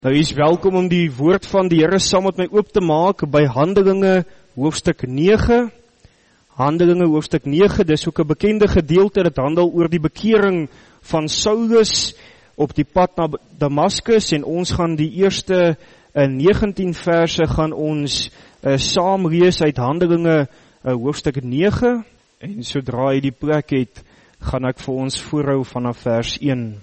Nou, u is welkom om die woord van die Here saam met my oop te maak by Handelinge hoofstuk 9. Handelinge hoofstuk 9, dis ook 'n bekende gedeelte, dit handel oor die bekering van Saulus op die pad na Damaskus, en ons gaan die eerste 19 verse gaan ons saam lees uit Handelinge hoofstuk 9, en sodra hy die plek het, gaan ek vir ons voorhou vanaf vers 1.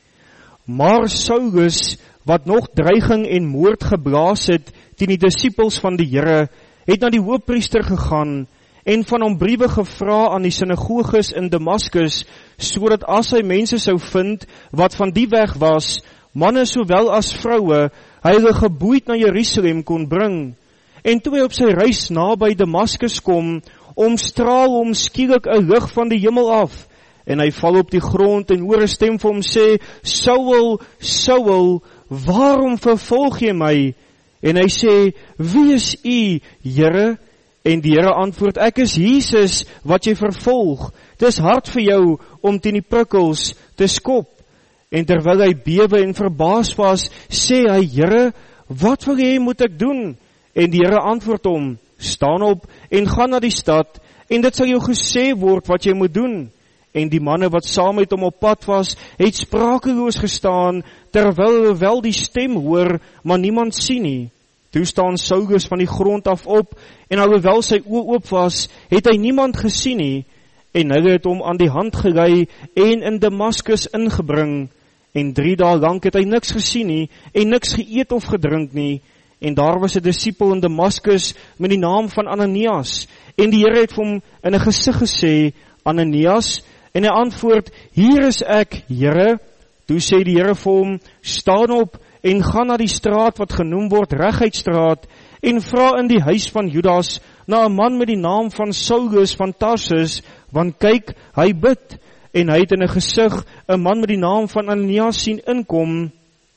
Maar Saulus, wat nog dreiging en moord geblaas het teen die disippels van die Here, het na die hoofpriester gegaan en van hom briewe gevra aan die sinagoges in Damaskus, sodat as hy mense sou vind wat van die weg was, manne sowel as vroue, hy hulle geboeid na Jerusalem kon bring. En toe hy op sy reis naby Damaskus kom, omstraal hom skielik 'n lig van die hemel af, en hy val op die grond en hoor 'n stem vir hom sê, Saul, Saul, waarom vervolg jy my? En hy sê, wie is u, Here? En die Here antwoord, ek is Jesus wat jy vervolg. Dis hard vir jou om teen die prikkels te skop. En terwyl hy bewe en verbaas was, sê hy, Here, wat wil jy moet ek doen? En die Here antwoord hom, staan op en gaan na die stad, en dit sal jou gesê word wat jy moet doen. En die manne wat saam met hom op pad was, het sprakeloos gestaan, terwyl hulle wel die stem hoor, maar niemand sien nie. Toe staan Saulus van die grond af op, en alhoewel sy oë oop was, het hy niemand gesien nie, en hulle het hom aan die hand gelei, en in Damaskus ingebring, en 3 dae lank het hy niks gesien nie, en niks geëet of gedrink nie, en daar was 'n disipel in Damaskus, met die naam van Ananias, en die Here het vir hom in 'n gesig gesê, Ananias, en hy antwoord, hier is ek, Here. Toe sê die Here vir hom, staan op en gaan na die straat wat genoem word Reguitstraat, en vra in die huis van Judas na 'n man met die naam van Saulus van Tarsus, want kyk, hy bid, en hy het in 'n gesig 'n man met die naam van Ananias sien inkom,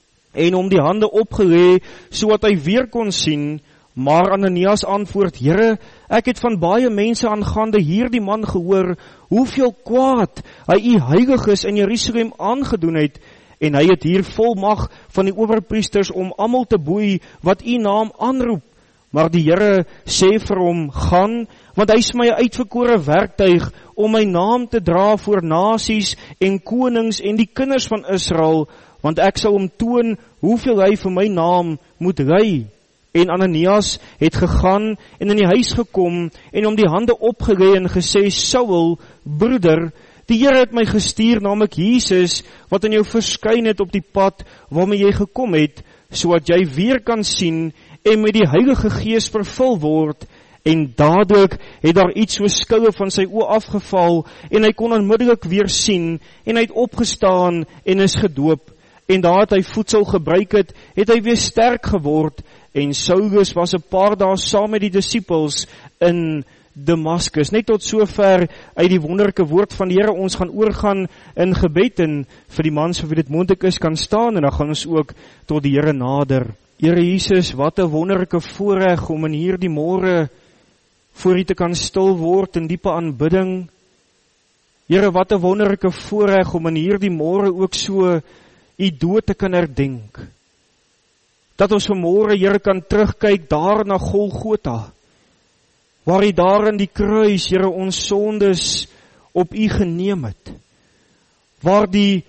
en hom die hande opgelê, sodat hy weer kon sien. Maar Ananias antwoord, Here, ek het van baie mense aangaande hierdie man gehoor, hoeveel kwaad hy u heiliges in Jerusalem aangedoen het, en hy het hier volmag van die owerpriesters om almal te boei wat u naam aanroep. Maar die Here sê vir hom, gaan, want hy is my uitverkore werktuig om my naam te dra voor nasies en konings en die kinders van Israel, want ek sal hom toon hoeveel hy vir my naam moet ly. En Ananias het gegaan en in die huis gekom en hom die hande opgelê en gesê, Saul, broeder, die Here het my gestuur, naamlik Jesus, wat aan jou verskyn het op die pad waarmee jy gekom het, sodat jy weer kan sien en met die Heilige Gees vervul word. En dadelik het daar iets so skouwe van sy oë afgeval, en hy kon onmiddellik weer sien, en hy het opgestaan en is gedoop. En daar het hy voedsel gebruik het hy weer sterk geword, en Saulus was 'n paar dae saam met die disippels in Damaskus. Net tot sover uit die wonderlike woord van die Here. Ons gaan oorgaan in gebed, en vir die mans vir wie dit moontlik is kan staan, en dan gaan ons ook tot die Here nader. Here Jesus, wat 'n wonderlike voorreg om in hierdie môre voor U te kan stil word in diepe aanbidding. Here, wat 'n wonderlike voorreg om in hierdie môre ook so U dood te kan herdenk. Dat ons vanmôre, Here, kan terugkyk daar na Golgotha, waar U daar in die kruis, Here, ons sondes op U geneem het, waar die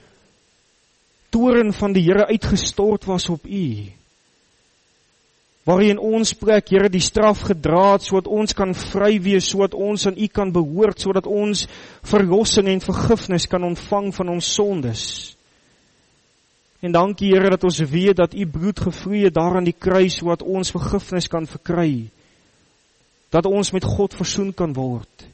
toorn van die Here uitgestort was op U, waar U in ons plek, Here, die straf gedra het, sodat ons kan vry wees, sodat ons aan U kan behoort, sodat ons verlossing en vergifnis kan ontvang van ons sondes. En dankie, Here, dat ons weet dat U bloed gevloei het daar aan die kruis, sodat ons vergifnis kan verkry, dat ons met God versoen kan word.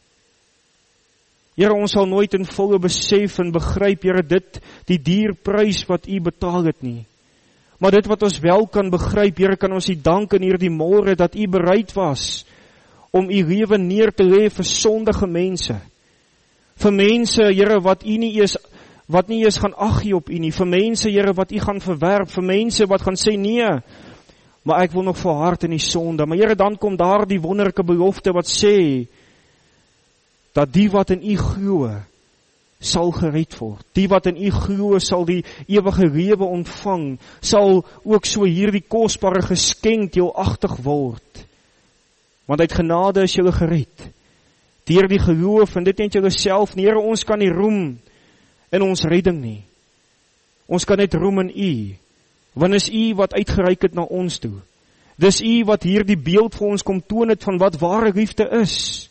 Here, ons sal nooit in volle besef en begryp, Here, dit, die dierprys wat U betaal het nie. Maar dit wat ons wel kan begryp, Here, kan ons U dank in hierdie môre, dat U bereid was om U lewe neer te lê vir sondige mense. Vir mense, Here, wat nie eens gaan ag gee op U nie, vir mense, Here, wat U gaan verwerp, vir mense wat gaan sê, nee, maar ek wil nog volhard in die sonde. Maar Here, dan kom daar die wonderlike belofte wat sê, dat die wat in U glo, sal gered word. Die wat in U glo sal die ewige lewe ontvang, sal ook so hierdie kosbare geskenk deelagtig word. Want uit genade is julle gered. Deur die geloof, en dit net julle self nie, Here, ons kan nie roem in ons redding nie. Ons kan net roem in U, want is U wat uitgereik het na ons toe. Dis U wat hier die beeld vir ons kom toon het van wat ware liefde is.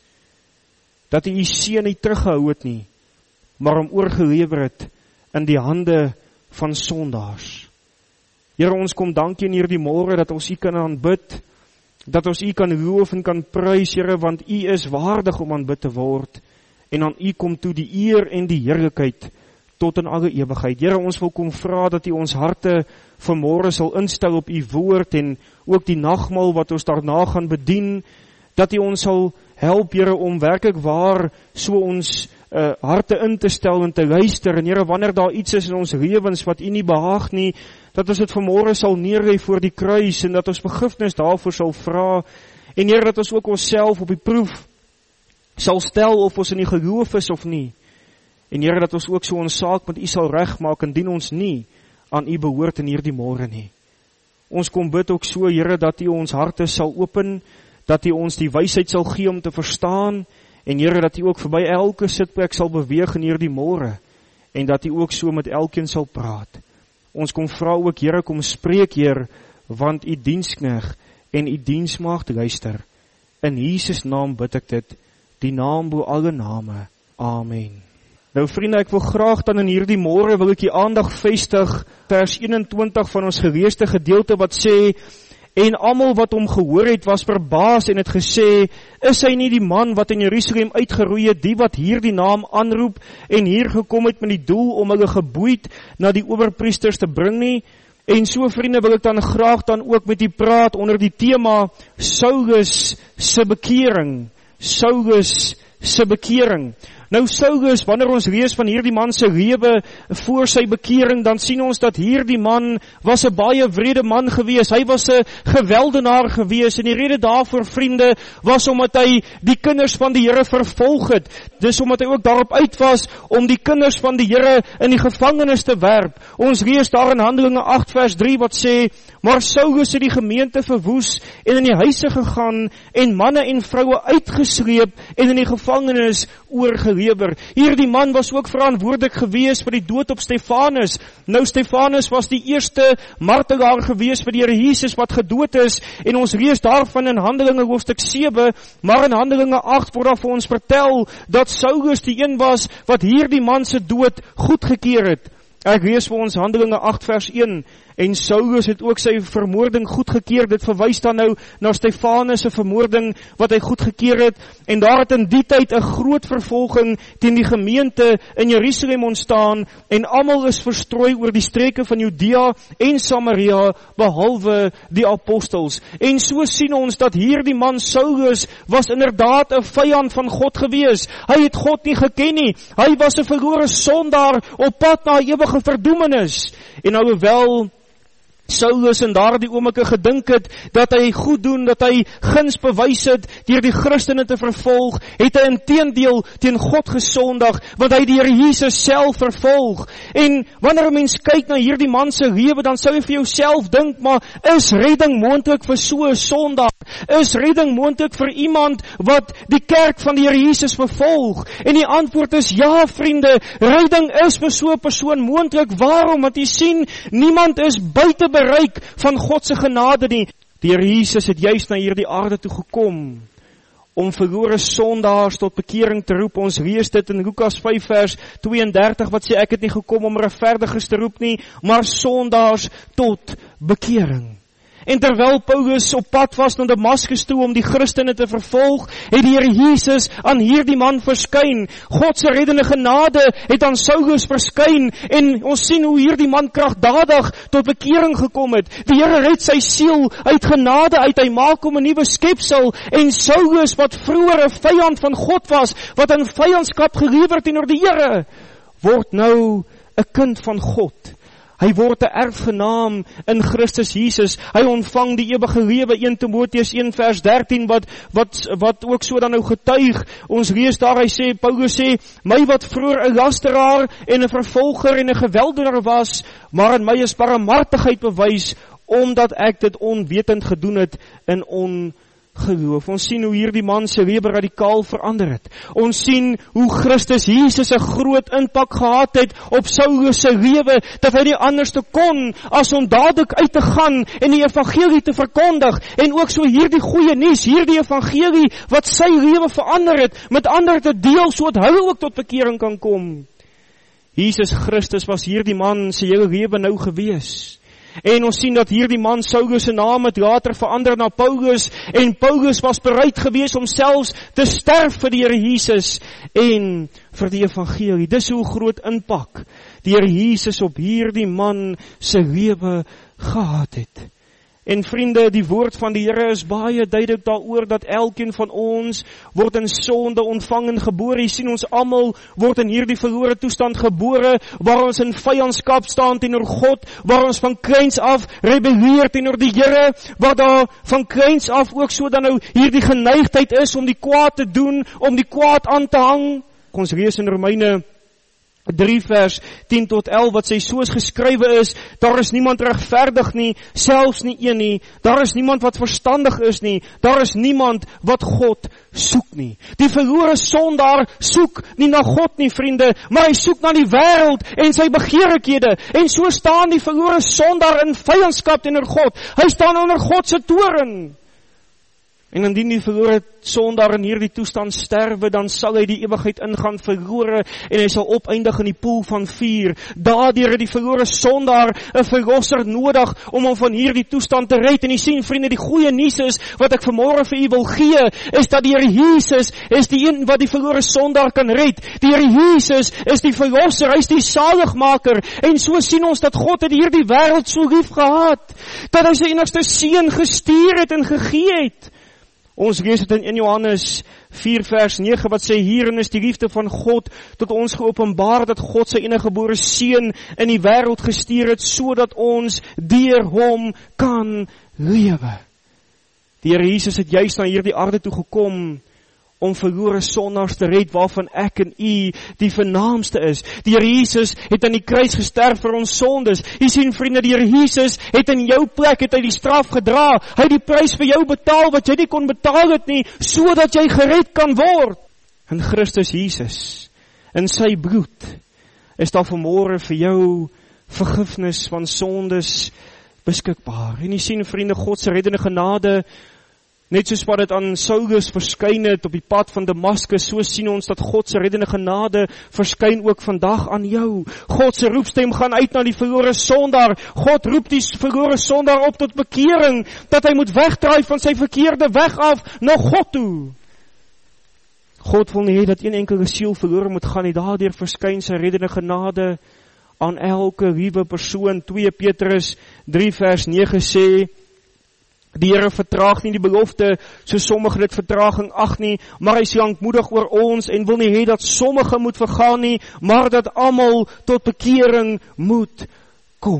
Dat U seun nie teruggehou het nie, maar hom oorgelewer het in die hande van sondaars. Here, ons kom dankie in hierdie môre dat ons U kan aanbid, dat ons U kan loof en kan prys, Here, want U is waardig om aanbid te word, en aan U kom toe die eer en die heerlikheid tot in alle ewigheid. Here, ons wil kom vra dat U ons harte vanmôre sal instel op U woord, en ook die nagmaal wat ons daarna gaan bedien, dat U ons sal help, Here, om werklik waar so ons harte in te stel en te luister, en Here, wanneer daar iets is in ons lewens wat U nie behaag nie, dat ons dit vanmôre sal neerlê voor die kruis, en dat ons vergifnis daarvoor sal vra, en Here, dat ons ook onsself op die proef sal stel of ons in die geloof is of nie, en Here, dat ons ook so ons saak met U sal regmaak, en dien ons nie aan U behoort in hierdie môre nie. Ons kom bid ook so, Here, dat U ons harte sal open, dat U ons die wysheid sal gee om te verstaan, en Here, dat U ook verby elke sitplek sal beweeg in hierdie môre, en dat U ook so met elkeen sal praat. Ons kom vra ook, Here, kom spreek, Heer, want U dienskneg en U diensmaagd luister. In Jesus naam bid ek dit, die naam bo alle name. Amen. Nou vriende, ek wil graag dan in hierdie môre wil ek die aandag vestig, vers 21 van ons geleesde gedeelte wat sê, en almal wat hom gehoor het was verbaas en het gesê, is hy nie die man wat in Jerusalem uitgeroei het, die wat hier die naam aanroep en hier gekom het met die doel om hulle geboeid na die owerpriesters te bring nie? En so vriende wil ek dan graag dan ook met u praat onder die tema Saulus se bekering. Saulus se bekering. Nou Saulus, wanneer ons lees van hierdie man se lewe voor sy bekering, dan sien ons dat hierdie man was 'n baie wrede man gewees. Hy was 'n geweldenaar gewees, en die rede daarvoor, vriende, was omdat hy die kinders van die Here vervolg het. Dis omdat hy ook daarop uit was om die kinders van die Here in die gevangenis te werp. Ons lees daar in Handelinge 8 vers 3 wat sê, maar Saulus het die gemeente verwoes en in die huise gegaan en manne en vroue uitgesleep en in die gevangenis oorgelewer. Hierdie man was ook verantwoordelik gewees vir die dood op Stefanus. Nou Stefanus was die eerste martelaar gewees vir die Here Jesus wat gedood is, en ons lees daarvan in Handelinge hoofstuk 7, maar in Handelinge 8 word daar vir ons vertel dat Saulus die een was wat hierdie man se dood goedgekeur het. Ek lees vir ons Handelinge 8 vers 1, en Saulus het ook sy vermoording goedgekeur. Dit verwys dan nou na Stefanus se vermoording wat hy goedgekeur het, en daar het in die tyd 'n groot vervolging teen die gemeente in Jerusalem ontstaan, en almal is verstrooi oor die streke van Judea en Samaria, behalwe die apostels. En so sien ons dat hierdie man Saulus was inderdaad 'n vyand van God gewees. Hy het God nie geken nie. Hy was 'n verlore sondaar op pad na ewige verdoemenis. En alhoewel Saulus in daardie oomblikke gedink het dat hy goed doen, dat hy guns bewys het deur die Christene te vervolg, het hy inteendeel teen God gesondig, want hy die Here Jesus self vervolg. En wanneer 'n mens kyk na hierdie man se lewe, dan sou jy vir jouself dink, maar is redding moontlik vir so 'n sondaar? Is redding moontlik vir iemand wat die kerk van die Here Jesus vervolg? En die antwoord is ja, vriende, redding is vir so 'n persoon moontlik. Waarom? Want jy sien, niemand is buite bereik van God se genade nie. Die Here Jesus het juist na hierdie aarde toe gekom om verlore sondaars tot bekering te roep. Ons lees dit in Lukas 5 vers 32 wat sê, ek het nie gekom om regverdiges te roep nie, maar sondaars tot bekering. En terwyl Paulus op pad was na Damaskus toe om die Christene te vervolg, het die Here Jesus aan hierdie man verskyn. God se reddende genade het aan Saulus verskyn, en ons sien hoe hierdie man kragtadig tot bekering gekom het. Die Here red sy siel uit genade uit, hy maak hom 'n nuwe skepsel, en Saulus wat vroeër 'n vyand van God was, wat in vyandskap gelewer teenoor die Here, word nou 'n kind van God. Hy word 'n erfgenaam in Christus Jesus. Hy ontvang die ewige lewe, 1 Timoteus 1 vers 13, wat ook so dan nou getuig. Ons lees daar, Paulus sê, my wat vroeër 'n lasteraar en 'n vervolger en 'n geweldenaar was, maar in my is barmhartigheid bewys, omdat ek dit onwetend gedoen het in ongeloof. Ons sien hoe hierdie man se lewe radikaal verander het. Ons sien hoe Christus Jesus 'n groot impak gehad het op Saulus se lewe, dat hy nie anders te kon as om dadelik uit te gaan en die evangelie te verkondig, en ook so hierdie goeie nuus, hierdie evangelie wat sy lewe verander het, met ander te deel, sodat hulle ook tot bekering kan kom. Jesus Christus was hierdie man se hele lewe nou gewees. En ons sien dat hierdie man Saulus se naam het later verander na Paulus, en Paulus was bereid gewees om selfs te sterf vir die Here Jesus en vir die evangelie. Dis hoe groot impak die Here Jesus op hierdie man se lewe gehad het. En vriende, die woord van die Here is baie duidelik daaroor dat elkeen van ons word in sonde ontvang en gebore. Jy sien, ons almal word in hierdie verlore toestand gebore, waar ons in vyandskap staan teenoor God, waar ons van kleins af rebelleer teenoor die Here, waar daar van kleins af ook so dan nou hierdie geneigtheid is om die kwaad te doen, om die kwaad aan te hang. Ons lees in Romeine 3 vers 10 tot 11, wat sê, soos geskrywe is, daar is niemand regverdig nie, selfs nie een nie, daar is niemand wat verstandig is nie, daar is niemand wat God soek nie. Die verlore sondaar soek nie na God nie, vriende, maar hy soek na die wêreld en sy begeerlikhede, en so staan die verlore sondaar in vyandskap teenoor God. Hy staan onder God se toorn. En indien die verlore sondaar in hierdie toestand sterwe, dan sal hy die ewigheid ingaan verlore, en hy sal opeindig in die poel van vuur. Daardeur het die verlore sondaar 'n verlosser nodig om hom van hierdie toestand te red. En jy sien, vriende, die goeie nuus is, wat ek vanmôre vir u wil gee, is dat die Here Jesus is die een wat die verlore sondaar kan red. Die Here Jesus is die verlosser, hy is die saligmaker. En so sien ons dat God het hierdie wêreld so lief gehad, dat hy sy enigste seun gestuur het en gegee het. Ons lees dit in 1 Johannes 4 vers 9, wat sê, hierin is die liefde van God tot ons geopenbaar, dat God sy enige gebore seun in die wêreld gestuur het, sodat ons deur hom kan lewe. Die Here Jesus het juist na hierdie aarde toe gekom om verlore sondaars te red, waarvan ek en u die vernaamste is. Die Here Jesus het aan die kruis gesterf vir ons sondes. Jy sien, vriende, die Here Jesus het in jou plek, het hy die straf gedra. Hy het die prys vir jou betaal, wat jy nie kon betaal het nie, sodat jy gered kan word. In Christus Jesus, in sy bloed, is daar vanmôre vir jou vergifnis van sondes beskikbaar. En jy sien, vriende, God se reddende genade, net soos wat dit aan Saulus verskyn het op die pad van Damaskus, so sien ons dat God se reddende genade verskyn ook vandag aan jou. God se roepstem gaan uit na die verlore sondaar. God roep die verlore sondaar op tot bekering, dat hy moet wegdraai van sy verkeerde weg af na God toe. God wil nie hê dat een enkele siel verlore moet gaan nie. Daardeur verskyn sy reddende genade aan elke liewe persoon. 2 Petrus 3 vers 9 sê, die Here vertraag nie die belofte, so sommige dit vertraging ag nie, maar hy is lankmoedig oor ons en wil nie hê dat sommige moet vergaan nie, maar dat almal tot bekering moet kom.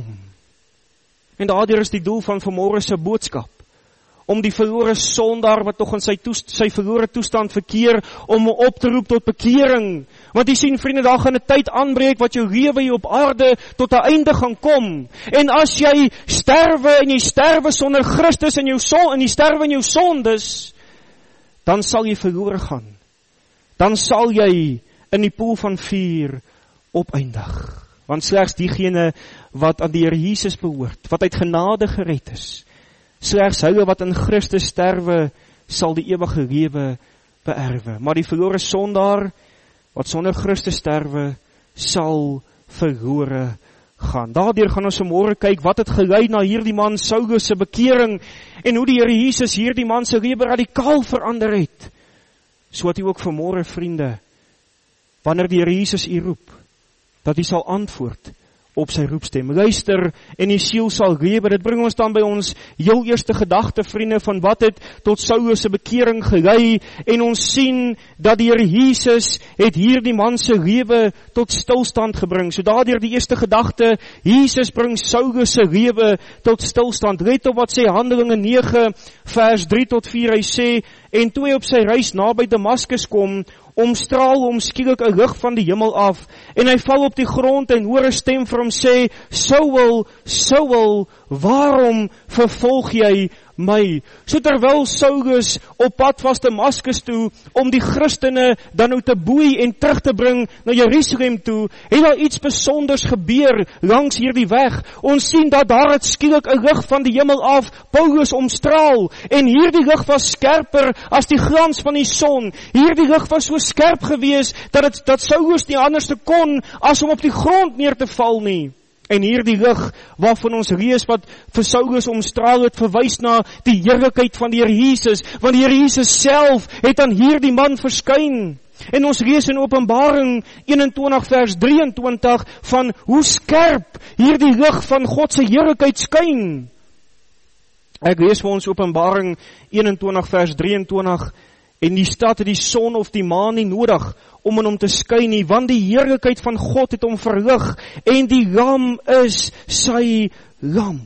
En daardeur is die doel van vanmôre se boodskap, om die verlore sondaar wat nog in sy verlore toestand verkeer, om hom op te roep tot bekering. Want jy sien, vriende, daar gaan 'n tyd aanbreek wat jou lewe hier op aarde tot 'n einde gaan kom. En as jy sterwe en jy sterwe sonder Christus en jy sterwe in jou sondes, dan sal jy verlore gaan. Dan sal jy in die poel van vuur opeindig. Want slegs diegene wat aan die Here Jesus behoort, wat uit genade gered is, slegs hulle wat in Christus sterwe, sal die ewige lewe beerwe. Maar die verlore sondaar, wat sonder Christus sterwe, sal verlore gaan. Daardeur gaan ons vanmôre kyk, wat het gelei na hierdie man Saulus se bekering, en hoe die Here Jesus hierdie man se lewe radikaal verander het. So dat u ook vanmôre, vriende, wanneer die Here Jesus u roep, dat u sal antwoord op sy roepstem. Luister en die siel sal lewe. Dit bring ons dan by ons heel eerste gedagte, vriende, van wat het tot Saulus se bekering gelei, en ons sien dat die Here Jesus het hierdie man se lewe tot stilstand gebring. So daardeur die eerste gedagte, Jesus bring Saulus se lewe tot stilstand. Let op wat sê Handelinge 9 vers 3 tot 4, hy sê, en toe hy op sy reis naby Damaskus kom, omstraal hom skielik 'n lig van die hemel af, en hy val op die grond en hoor 'n stem vir hom sê, Saul, Saul, waarom vervolg jy my? So terwyl Saulus op pad was Damaskus toe, om die Christene dan nou te boei en terug te bring na Jerusalem toe, het daar iets besonders gebeur langs hierdie weg. Ons sien dat daar het skielik 'n lig van die hemel af Paulus omstraal, en hierdie lig was skerper as die glans van die son. Hierdie lig was so skerp gewees, dat Saulus nie anders te kon, as om op die grond neer te val nie. En hierdie lig, waarvan ons lees wat vir Saulus omstraal het, verwys na die heerlikheid van die Here Jesus, want die Here Jesus self het aan hierdie man verskyn. En ons lees in Openbaring 21 vers 23 van hoe skerp hierdie lig van God se heerlikheid skyn. Ek lees vir ons Openbaring 21 vers 23, en die stad het die son of die maan nie nodig om in hom te skyn nie, want die heerlikheid van God het hom verlig, en die lam is sy lamp.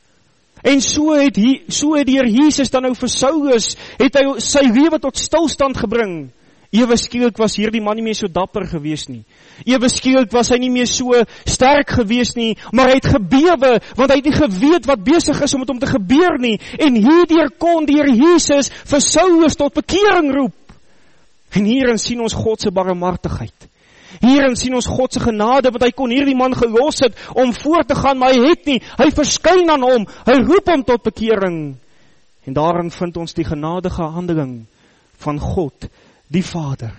En so het die Here Jesus dan nou vir Saulus, het hy sy lewe tot stilstand gebring. Ewe skielik was hierdie man nie meer so dapper gewees nie. Ewe skielik was hy nie meer so sterk gewees nie, maar hy het gebewe, want hy het nie geweet wat besig is om met hom te gebeur nie. En hierdeur kon die Here Jesus vir Saulus tot bekering roep. En hierin sien ons God se barmhartigheid. Hierin sien ons God se genade, want hy kon hierdie man gelos het om voort te gaan, maar hy het nie. Hy verskyn aan hom, hy roep hom tot bekering. En daarin vind ons die genadige handeling van God, die Vader.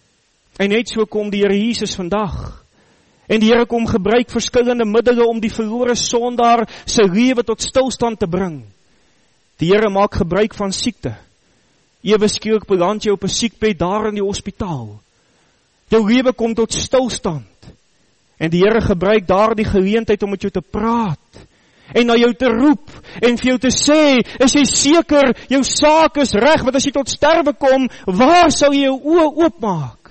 En net so kom die Here Jesus vandag. En die Here kom gebruik verskillende middele om die verlore sondaar sy lewe tot stilstand te bring. Die Here maak gebruik van siekte. Ewe skielik beland jy op 'n siekbed daar in die hospitaal. Jou lewe kom tot stilstand. En die Here gebruik daar die geleentheid om met jou te praat. En na jou te roep. En vir jou te sê, is jy seker, jou saak is reg, want as jy tot sterwe kom, waar sal jy jou oë oopmaak?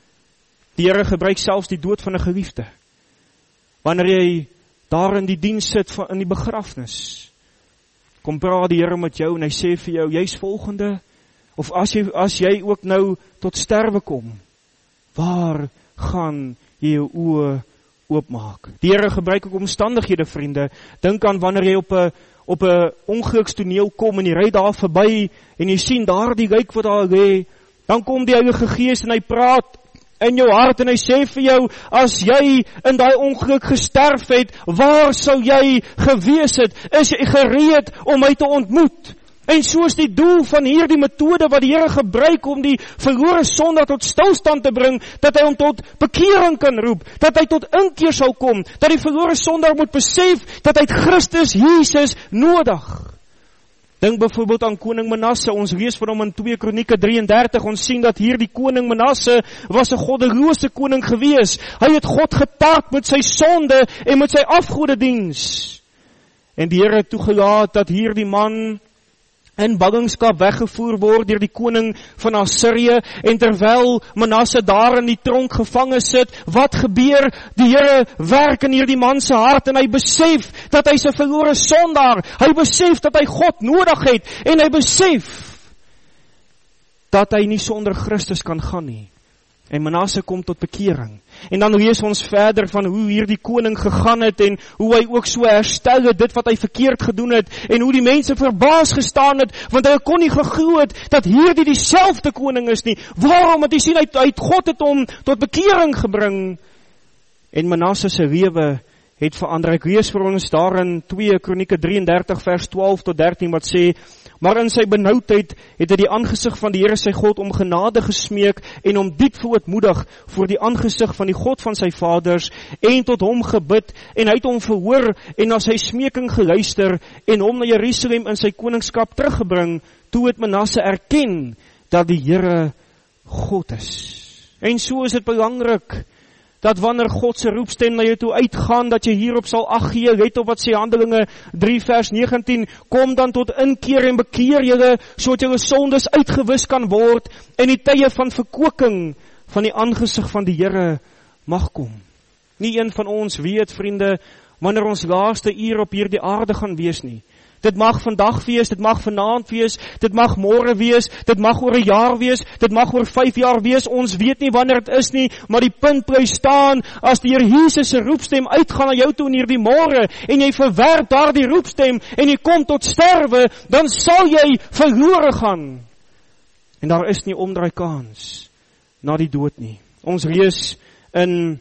Die Here gebruik selfs die dood van 'n geliefde. Wanneer jy daar in die diens sit in die begrafnis, kom praat die Here met jou en hy sê vir jou, jy's volgende. Of as jy ook nou tot sterwe kom, waar gaan jy jou oë oopmaak? Die Here gebruik ook omstandighede, vriende. Dink aan wanneer jy op 'n ongelukstoneel kom en jy ry daar verby en jy sien daar die lijk wat daar lê, dan kom die Heilige Gees en hy praat in jou hart en hy sê vir jou, as jy in daai ongeluk gesterf het, waar sou jy gewees het? Is jy gereed om my te ontmoet? En so is die doel van hierdie metode wat die Here gebruik om die verlore sondaar tot stilstand te bring, dat hy hom tot bekering kan roep, dat hy tot inkeer sal kom, dat die verlore sondaar moet besef dat hy Christus Jesus nodig. Dink byvoorbeeld aan koning Manasse, ons lees van hom in 2 Kronieke 33, ons sien dat hierdie koning Manasse was 'n goddelose koning gewees. Hy het God getaak met sy sonde en met sy afgodediens. En die Here het toegelaat dat hierdie man in ballingskap weggevoer word deur die koning van Assirië, en terwyl Manasse daar in die tronk gevange sit, wat gebeur? Die Here werk in hierdie man se hart en hy besef dat hy's 'n verlore sondaar. Hy besef dat hy God nodig het en hy besef dat hy nie sonder Christus kan gaan nie. En Manasse kom tot bekering. En dan lees ons verder van hoe hierdie koning gegaan het en hoe hy ook so herstel het dit wat hy verkeerd gedoen het en hoe die mense verbaas gestaan het, want hulle kon nie geglo het dat hierdie dieselfde koning is nie. Waarom? Want hy sien uit God het hom tot bekering gebring. En Manasse se lewe het verander. Ek lees vir ons daar in 2 Kronieke 33 vers 12 tot 13 wat sê, maar in sy benoudheid het hy die aangesig van die Here sy God om genade gesmeek en om diep verootmoedig voor die aangesig van die God van sy vaders en tot hom gebid en hy het hom verhoor en na sy smeking geluister en hom na Jerusalem in sy koningskap teruggebring. Toe het Manasse erken dat die Here God is. En so is dit belangrik dat wanneer God se roepstem na jou toe uitgaan, dat jy hierop sal ag gee, let op wat sê Handelinge 3 vers 19, kom dan tot inkeer en bekeer julle, sodat julle sondes uitgewis kan word, en die tye van verkoeking van die aangesig van die Here mag kom. Nie een van ons weet, vriende, wanneer ons laaste uur op hierdie aarde gaan wees nie. Dit mag vandag wees, dit mag vanaand wees, dit mag môre wees, dit mag oor 'n jaar wees, dit mag oor 5 jaar wees, ons weet nie wanneer dit is nie, maar die punt bly staan, as die Here Jesus se roepstem uitgaan na jou toe in hierdie môre, en jy verwerp daardie roepstem, en jy kom tot sterwe, dan sal jy verlore gaan. En daar is nie omdraai kans na die dood nie. Ons lees in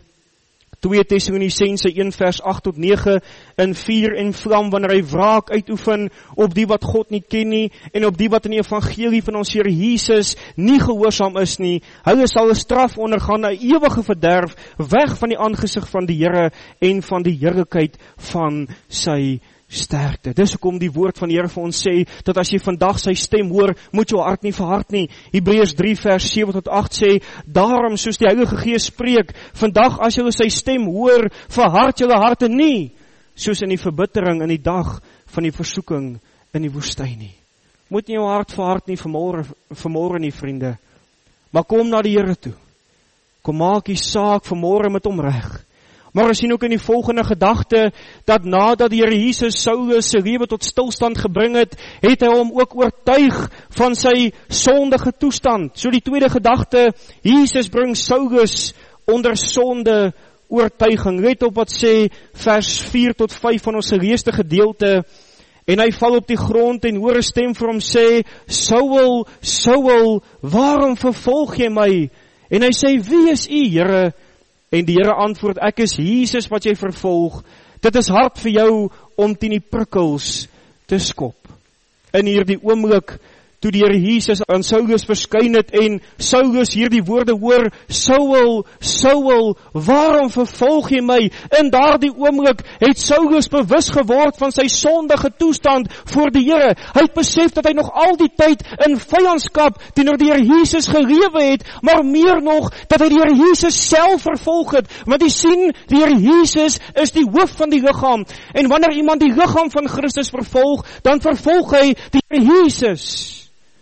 2 Tessalonisense 1 vers 8 tot 9, in vuur en vlam, wanneer hy wraak uitoefen op die wat God nie ken nie, en op die wat in die evangelie van ons Here Jesus nie gehoorsaam is nie. Hulle sal 'n straf ondergaan, 'n ewige verderf, weg van die aangesig van die Here en van die heerlikheid van sy sterkte. Dis hoekom die woord van die Here vir ons sê, dat as jy vandag sy stem hoor, moet jou hart nie verhard nie. Hebreërs 3 vers 7 tot 8 sê, daarom soos die Heilige Gees spreek, vandag as jy sy stem hoor, verhard julle harte nie, soos in die verbittering in die dag van die versoeking in die woestyn nie. Moet nie jou hart verhard nie vanmôre nie, vriende. Maar kom na die Here toe. Kom maak die saak vanmôre met hom reg. Maar ons sien ook in die volgende gedagte, dat nadat die Here Jesus Saulus se lewe tot stilstand gebring het, het hy hom ook oortuig van sy sondige toestand. So die tweede gedagte, Jesus bring Saulus onder sonde oortuiging. Let op wat sê vers 4 tot 5 van ons geleesde gedeelte, en hy val op die grond en hoor 'n stem vir hom sê, Saul, Saul, waarom vervolg jy my? En hy sê, wie is u, Here? En die Here antwoord, ek is Jesus wat jy vervolg. Dit is hard vir jou om teen die prikkels te skop. In hierdie oomblik, toe die Here Jesus aan Saulus verskyn het, en Saulus hierdie woorde hoor, Saul, Saul, waarom vervolg jy my? In daardie oomblik het Saulus bewus geword van sy sondige toestand voor die Here. Hy het besef dat hy nog al die tyd in vyandskap teenoor die Here Jesus gelewe het, maar meer nog, dat hy die Here Jesus self vervolg het. Want jy sien, die Here Jesus is die hoof van die liggaam. En wanneer iemand die liggaam van Christus vervolg, dan vervolg hy die Here Jesus.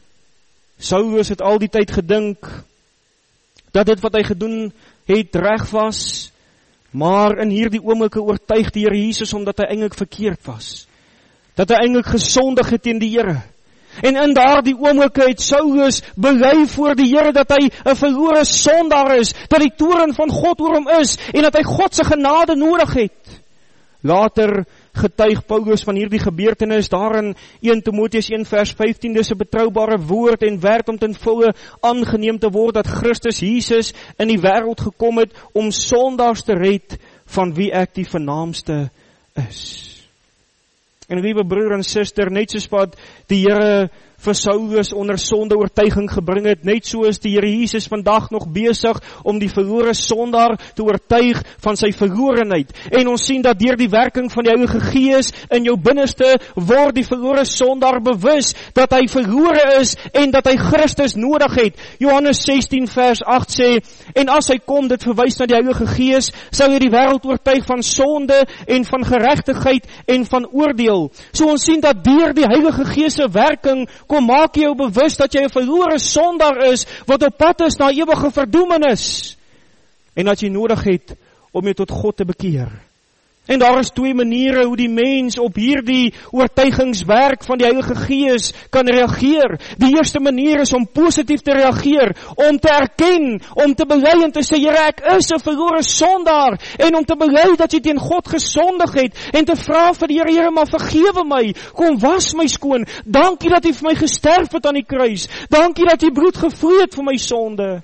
Saulus het al die tyd gedink dat dit wat hy gedoen het reg was, maar in hierdie oomblikke oortuig die Here Jesus omdat hy eintlik verkeerd was. Dat hy eintlik gesondig het teen die Here. En in daardie oomblikke het Saulus bely voor die Here dat hy 'n verlore sondaar is, dat die toorn van God oor hom is en dat hy God se genade nodig het. Later getuig Paulus van hierdie gebeurtenis daar in 1 Timoteus 1 vers 15, dis 'n betroubare woord en werd om ten volle aangeneem te word dat Christus Jesus in die wêreld gekom het om sondaars te red, van wie ek die vernaamste is. En liewe broer en suster, net soos wat die Here vir Saulus onder sonde oortuiging gebring het, net so is die Here Jesus vandag nog besig om die verlore sondaar te oortuig van sy verlorenheid. En ons sien dat deur die werking van die Heilige Gees in jou binneste word die verlore sondaar bewus dat hy verlore is en dat hy Christus nodig het. Johannes 16 vers 8 sê, en as hy kom, dit verwys na die Heilige Gees, sal hy die wêreld oortuig van sonde en van geregtigheid en van oordeel. So ons sien dat deur die Heilige Gees se werking kom maak jou bewus dat jy 'n verlore sondaar is, wat op pad is na ewige verdoemenis. En dat jy nodig het om jou tot God te bekeer. En daar is twee maniere hoe die mens op hierdie oortuigingswerk van die Heilige Gees kan reageer. Die eerste manier is om positief te reageer, om te erken, om te bely en te sê, Here, ek is 'n verlore sondaar, en om te bely dat jy teen God gesondig het, en te vra vir die Here, Here, maar vergewe my, kom was my skoon, dankie dat jy vir my gesterf het aan die kruis, dankie dat jy bloed gevloei het vir my sonde,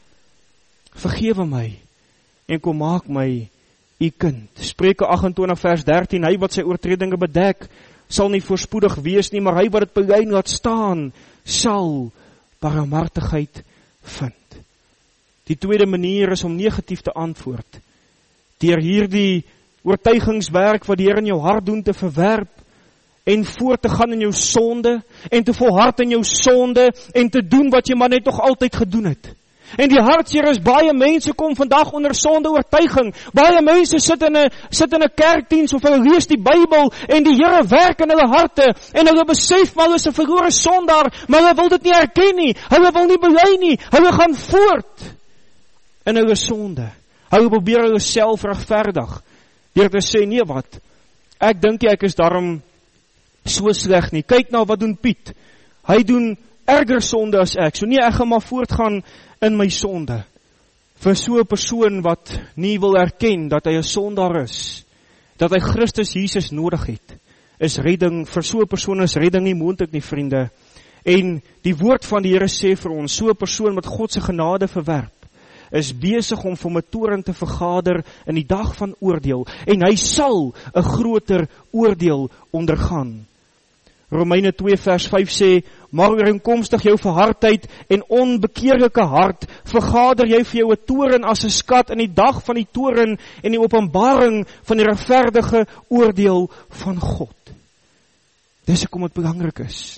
vergewe my, en kom maak my u kind. Spreuke 28 vers 13, hy wat sy oortredinge bedek, sal nie voorspoedig wees nie, maar hy wat dit bely laat staan, sal barmhartigheid vind. Die tweede manier is om negatief te antwoord, deur hierdie oortuigingswerk wat die Here in jou hart doen te verwerp, en voort te gaan in jou sonde, en te volhard in jou sonde, en te doen wat jy maar net nog altyd gedoen het. En die hartseer is, baie mense kom vandag onder sonde oortuiging. Baie mense sit in 'n kerkdiens of hulle lees die Bybel en die Here werk in hulle harte en hulle besef maar hulle is 'n verlore sondaar, maar hulle wil dit nie erken nie. Hulle wil nie bely nie. Hulle gaan voort in hulle sonde. Hulle probeer hulle self regverdig deur te sê, nee wat, ek dink ek is daarom so sleg nie. Kyk nou wat doen Piet. Hy doen erger sonde as ek. So nee, ek gaan maar voortgaan in my sonde. Vir so 'n persoon wat nie wil erken dat hy 'n sondaar is, dat hy Christus Jesus nodig het, is redding, vir so 'n persoon is redding nie moontlik nie, vriende. En die woord van die Here sê vir ons, so 'n persoon wat God se genade verwerp, is besig om vir my toorn te vergader in die dag van oordeel, en hy sal 'n groter oordeel ondergaan. Romeine 2 vers 5 sê, maar ooreenkomstig jou verhardheid en onbekeerlike hart, vergader jy vir jou 'n toorn as 'n skat in die dag van die toorn en die openbaring van die regverdige oordeel van God. Dis hoekom dit belangrik is,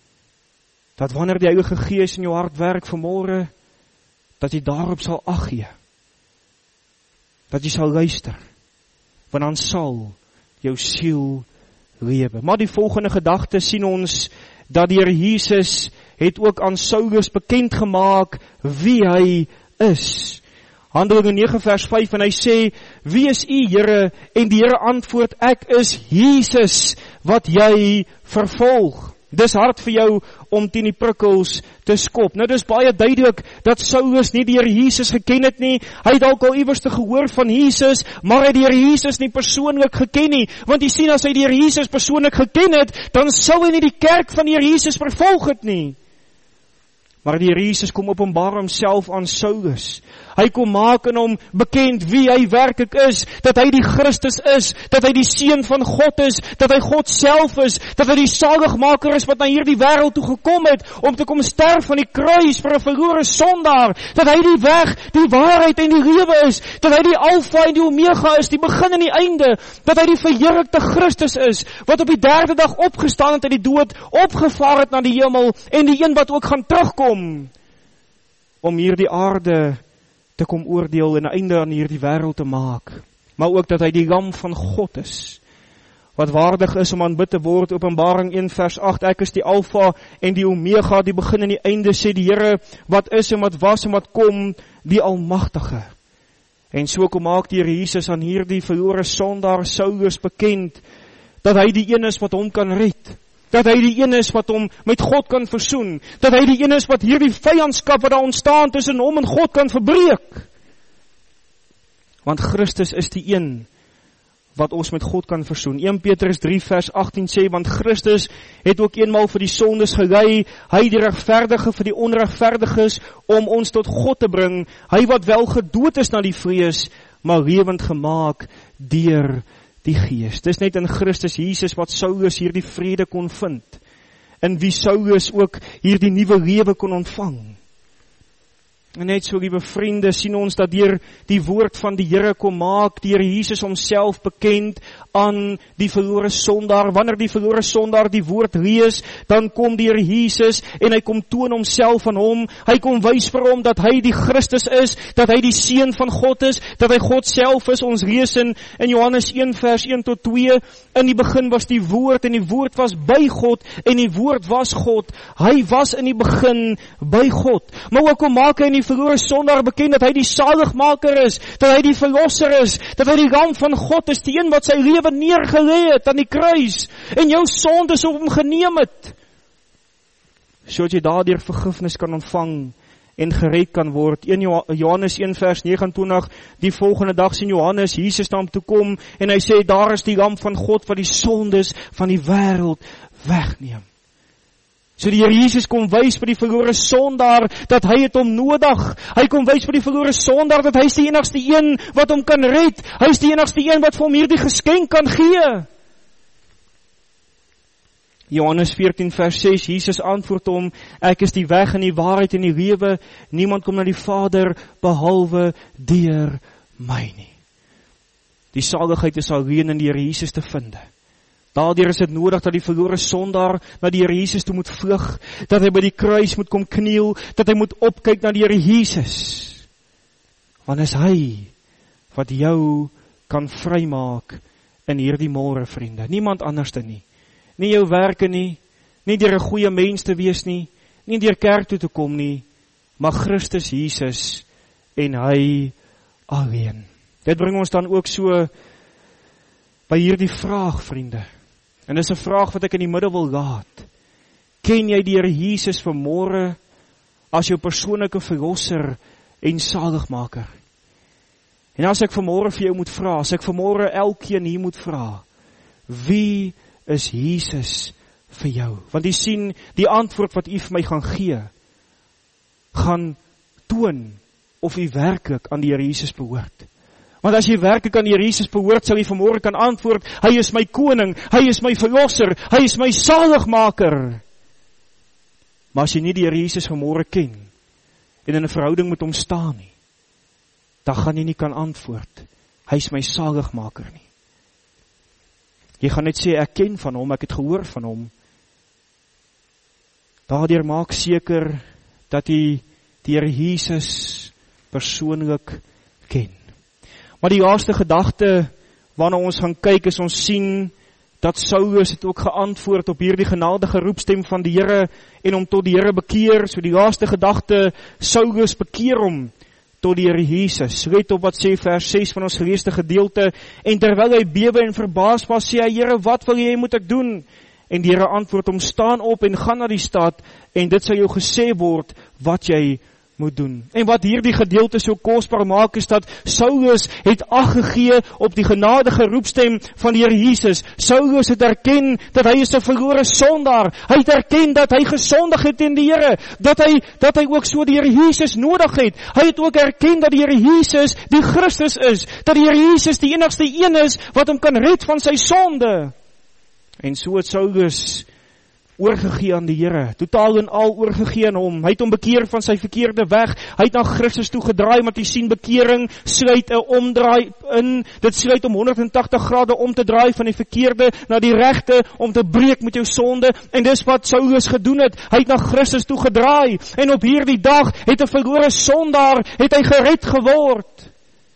dat wanneer die Heilige Gees in jou hart werk vanmôre, dat jy daarop sal ag gee, dat jy sal luister, want dan sal jou siel lewe. Maar die volgende gedagte sien ons, dat die Here Jesus het ook aan Saulus bekend gemaak wie hy is. Handelinge 9 vers 5 en hy sê, wie is u Here? En die Here antwoord, ek is Jesus wat jy vervolg. Dis hard vir jou om teen die prikkels te skop. Nou dis baie duidelik dat Saulus nie die Here Jesus geken het nie. Hy het dalk al iewers te gehoor van Jesus, maar hy het die Here Jesus nie persoonlik geken nie. Want jy sien, as hy die Here Jesus persoonlik geken het, dan sou hy nie die kerk van die Here Jesus vervolg het nie. Maar die Here Jesus kom openbaar homself aan Saulus. Hy kom maak in hom bekend wie hy werklik is, dat hy die Christus is, dat hy die Seun van God is, dat hy God self is, dat hy die saligmaker is wat na hierdie wêreld toe gekom het, om te kom sterf aan die kruis vir 'n verlore sondaar, dat hy die weg, die waarheid en die lewe is, dat hy die Alfa en die Omega is, die begin en die einde, dat hy die verheerlikte Christus is, wat op die 3de dag opgestaan het uit die dood, opgevaar het na die hemel, en die een wat ook gaan terugkom, om hierdie aarde te kom oordeel en 'n einde aan hierdie wêreld te maak. Maar ook dat hy die lam van God is, wat waardig is om aanbid te word. Openbaring 1 vers 8, ek is die Alfa en die Omega, die begin en die einde, sê die Here, wat is en wat was en wat kom, die Almagtige. En so kom maak die Here Jesus aan hierdie verlore sondaar Saulus bekend, dat hy die een is wat hom kan red, dat hy die een is wat hom met God kan versoen, dat hy die een is wat hierdie vyandskap wat daar ontstaan tussen hom en God kan verbreek. Want Christus is die een wat ons met God kan versoen. 1 Petrus 3 vers 18 sê, want Christus het ook eenmaal vir die sondes gelei, hy die regverdige vir die onregverdiges, om ons tot God te bring, hy wat wel gedood is na die vlees, maar lewend gemaak deur die Gees. Dis net in Christus Jesus wat Saulus hierdie vrede kon vind, in wie Saulus ook hierdie nuwe lewe kon ontvang. En net so, liewe vriende, sien ons dat deur die woord van die Here kom maak, die Here Jesus homself bekend aan die verlore sondaar. Wanneer die verlore sondaar die woord lees, dan kom die Here Jesus en hy kom toon homself aan hom. Hy kom wys vir hom dat hy die Christus is, dat hy die Seun van God is, dat hy God self is. Ons lees in Johannes 1 vers 1 tot 2, in die begin was die woord en die woord was by God en die woord was God. Hy was in die begin by God. Maar ook kom maak hy in die verlore sondaar bekend dat hy die saligmaker is, dat hy die verlosser is, dat hy die lam van God is, die een wat sy lewe neergelê het aan die kruis en jou sondes op hom geneem het, sodat jy daardeur vergifnis kan ontvang en gered kan word. 1 Johannes 1 vers 29, die volgende dag sien Johannes Jesus na hom toe kom en hy sê, daar is die lam van God wat die sondes van die wêreld wegneem. So die Here Jesus kom wys vir die verlore sondaar dat hy het hom nodig. Hy kom wys vir die verlore sondaar dat hy is die enigste een wat hom kan red. Hy is die enigste een wat vir hom hierdie geskenk kan gee. Johannes 14 vers 6, Jesus antwoord hom, ek is die weg en die waarheid en die lewe, niemand kom na die Vader behalwe deur my nie. Die saligheid is alleen in die Here Jesus te vind. Daardeur is dit nodig dat die verlore sondaar na die Here Jesus toe moet vlug, dat hy by die kruis moet kom kniel, dat hy moet opkyk na die Here Jesus. Want is hy wat jou kan vrymaak in hierdie môre, vriende. Niemand anders nie. Nie jou werke nie deur 'n goeie mens te wees nie deur kerk toe te kom nie, maar Christus Jesus en hy alleen. Dit bring ons dan ook so by hierdie vraag, vriende. En dis 'n vraag wat ek in die middel wil laat. Ken jy die Here Jesus vanmôre as jou persoonlike verlosser en saligmaker? En as ek vanmôre vir jou moet vra, as ek vanmôre elkeen hier moet vra, wie is Jesus vir jou? Want jy sien, die antwoord wat u vir my gaan gee, gaan toon of u werklik aan die Here Jesus behoort. Want as jy werklik aan die Here Jesus behoort, sal jy vanmôre kan antwoord, hy is my koning, hy is my verlosser, hy is my saligmaker. Maar as jy nie die Here Jesus vanmôre ken, en in 'n verhouding met hom staan nie, dan gaan jy nie kan antwoord, hy is my saligmaker nie. Jy gaan net sê, ek ken van hom, ek het gehoor van hom. Daardeur maak seker, dat jy die Here Jesus persoonlik ken. Maar die laaste gedagte, waarna ons gaan kyk, is ons sien, dat Saulus het ook geantwoord op hierdie genadige roepstem van die Here, en hom tot die Here bekeer. So die laaste gedagte, Saulus bekeer hom tot die Here Jesus. Let op wat sê vers 6 van ons geleesde gedeelte, en terwyl hy bewe en verbaas was, sê hy, Here, wat wil jy moet ek doen? En die Here antwoord hom, staan op en gaan na die stad, en dit sal jou gesê word, wat jy moet doen. En wat hierdie gedeelte so kosbaar maak, is dat Saulus het ag gegee op die genadige roepstem van die Here Jesus. Saulus het erken dat hy is 'n verlore sondaar. Hy het erken dat hy gesondig het teen die Here, dat hy ook so die Here Jesus nodig het. Hy het ook erken dat die Here Jesus die Christus is, dat die Here Jesus die enigste een is wat hom kan red van sy sonde. En so het Saulus oorgegee aan die Here, totaal en al oorgegee aan hom. Hy het hom bekeer van sy verkeerde weg, hy het na Christus toe gedraai, want jy sien, bekering sluit 'n omdraai in, dit sluit om 180 grade om te draai van die verkeerde na die regte, om te breek met jou sonde, en dis wat Saulus gedoen het. Hy het na Christus toe gedraai, en op hierdie dag het 'n verlore sondaar, het hy gered geword.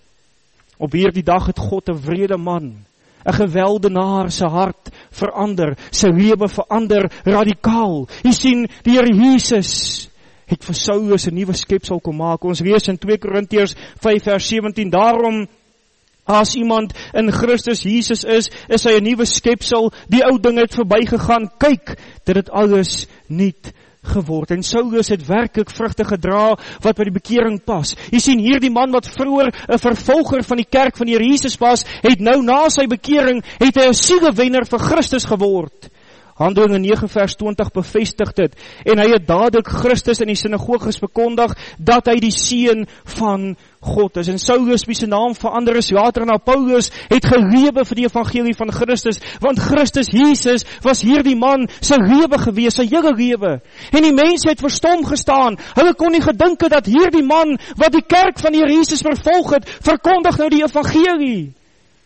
Op hierdie dag het God 'n wrede man, 'n geweldenaar se hart verander, sy lewe verander radikaal. Jy sien, die Here Jesus het vir Saulus 'n nuwe skepsel kom maak. Ons lees in 2 Korintiërs 5 vers 17, daarom, as iemand in Christus Jesus is hy 'n nuwe skepsel, die ou ding het verbygegaan, kyk, dit het alles nuut geword. En Saulus het werklik vrugte gedra wat by die bekering pas. Jy sien, hierdie man wat vroeër 'n vervolger van die kerk van die Here Jesus was, het nou na sy bekering, het hy 'n sielewenner vir Christus geword. Handelinge 9 vers 20 bevestig dit, en hy het dadelik Christus in die sinagoges bekondig, dat hy die seun van God is. En Saulus, wie sy naam verander is later na Paulus, het gelewe vir die evangelie van Christus, want Christus Jesus was hierdie man sy lewe gewees, sy hele lewe. En die mense het verstom gestaan, hulle kon nie gedink het dat hierdie man, wat die kerk van die Here Jesus vervolg het, verkondig nou die evangelie.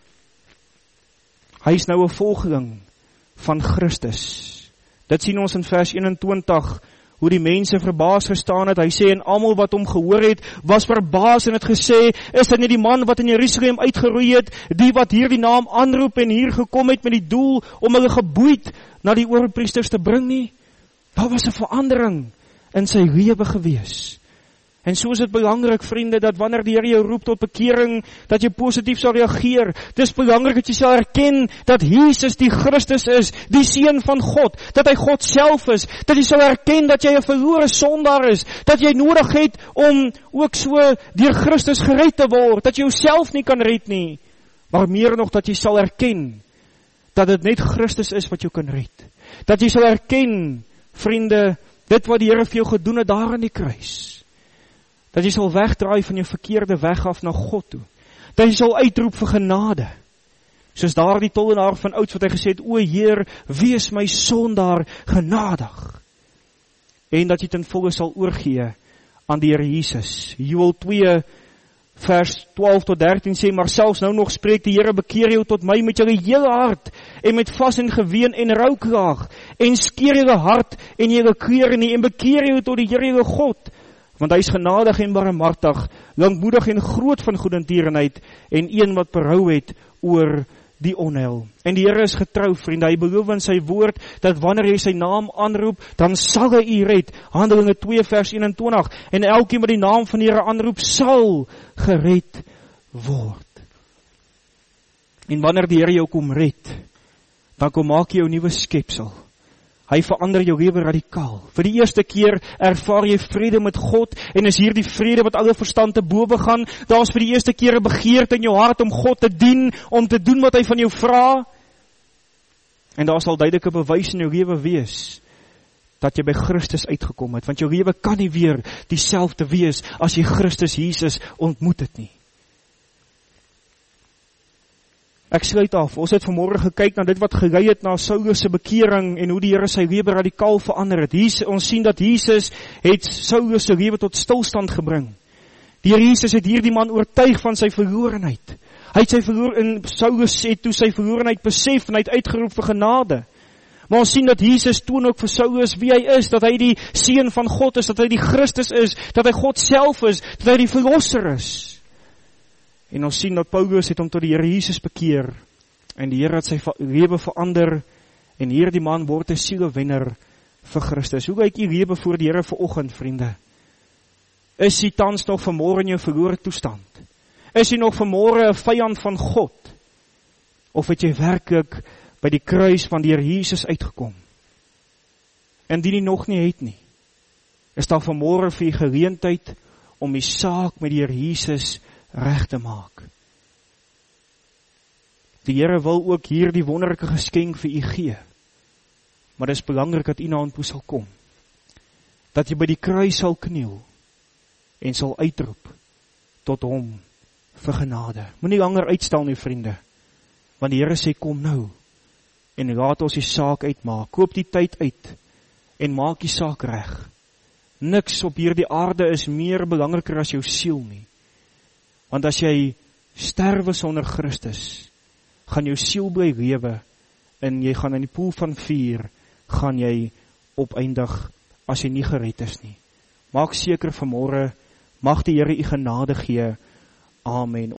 Hy is nou 'n volgeling van Christus. Dit sien ons in vers 21, hoe die mense verbaas gestaan het. Hy sê, en almal wat hom gehoor het, was verbaas en het gesê, is dit nie die man wat in Jerusalem uitgeroei het, die wat hier die naam aanroep en hier gekom het met die doel om hulle geboeid na die oorpriesters te bring nie? Daar was 'n verandering in sy lewe gewees. En so is dit belangrik, vriende, dat wanneer die Here jou roep tot bekering, dat jy positief sal reageer. Dit is belangrik dat jy sal erken dat Jesus die Christus is, die seun van God, dat hy God self is, dat jy sal erken dat jy 'n verlore sondaar is, dat jy nodig het om ook so deur Christus gered te word, dat jy jouself nie kan red nie, maar meer nog dat jy sal erken dat dit net Christus is wat jou kan red. Dat jy sal erken, vriende, dit wat die Here vir jou gedoen het daar aan die kruis. Dat jy sal wegdraai van jou verkeerde weg af na God toe. Dat jy sal uitroep vir genade. Soos daar die tollenaar van ouds wat hy gesê het, o Heer, wees my sondaar genadig. En dat jy ten volle sal oorgee aan die Here Jesus. Joël 2 vers 12 tot 13 sê, maar selfs nou nog spreek die Here, bekeer jou tot my met jou hele hart, en met vas en geween en roukraag, en skeer jou hart en jou klere nie, en bekeer jou tot die Here jou God, want hy is genadig en barmhartig, lankmoedig en groot van goedertierenheid, en een wat berou het oor die onheil. En die Here is getrou, vriende, hy beloof in sy woord, dat wanneer jy sy naam aanroep, dan sal hy u red. Handelinge 2 vers 21, en elkeen wat die naam van die Here aanroep, sal gered word. En wanneer die Here jou kom red, dan kom maak jy jou nuwe skepsel. Hy verander jou lewe radikaal. Vir die eerste keer ervaar jy vrede met God, en is hier die vrede wat alle verstand te bowe gaan. Daar is vir die eerste keer 'n begeerte in jou hart om God te dien, om te doen wat hy van jou vra. En daar sal duidelike bewys in jou lewe wees, dat jy by Christus uitgekom het, want jou lewe kan nie weer dieselfde wees, as jy Christus Jesus ontmoet het nie. Ek sluit af, ons het vanmorgen gekyk na dit wat gelei het na Saulus se bekering en hoe die Here sy lewe radikaal verander het. Ons sien dat Jesus het Saulus se lewe tot stilstand gebring. Die Here Jesus het hierdie man oortuig van sy verlorenheid. Hy het Saulus het toe sy verlorenheid besef en hy het uitgeroep vir genade. Maar ons sien dat Jesus toon ook vir Saulus wie hy is, dat hy die seun van God is, dat hy die Christus is, dat hy God self is, dat hy die verlosser is. En ons sien dat Paulus het hom tot die Here Jesus bekeer, en die Here het sy lewe verander, en hierdie man word 'n sielewenner vir Christus. Hoe kyk u lewe voor die Here vanoggend, vriende? Is jy tans nog vanmôre in jou verlore toestand? Is jy nog vanmôre 'n vyand van God? Of het jy werklik by die kruis van die Here Jesus uitgekom? Indien jy nog nie het nie, is daar vanmôre vir jy geleentheid om die saak met die Here Jesus reg te maak. Die Here wil ook hier die wonderlike geskenk vir u gee. Maar dit is belangrik dat u na hom toe sal kom. Dat jy by die kruis sal kniel en sal uitroep tot hom vir genade. Moenie langer uitstel nie, vriende. Want die Here sê kom nou en laat ons die saak uitmaak. Koop die tyd uit en maak die saak reg. Niks op hierdie aarde is meer belangriker as jou siel nie. Want as jy sterwe sonder Christus, gaan jou siel bly lewe, en jy gaan in die poel van vuur, gaan jy opeindig, as jy nie gered is nie. Maak seker vanmôre, mag die Here u genade gee. Amen.